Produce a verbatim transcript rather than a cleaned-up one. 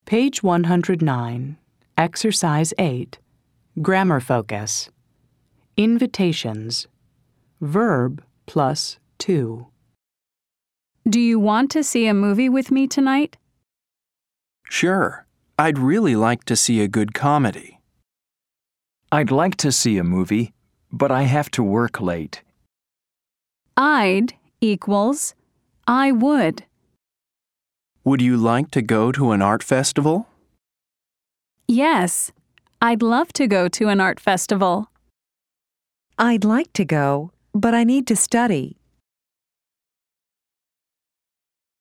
Page one hundred nine, Exercise eight, Grammar Focus. Invitations. Verb plus to. Do you want to see a movie with me tonight? Sure. I'd really like to see a good comedy. I'd like to see a movie, but I have to work late. I'd equals I would. Would you like to go to an art festival? Yes, I'd love to go to an art festival. I'd like to go, but I need to study.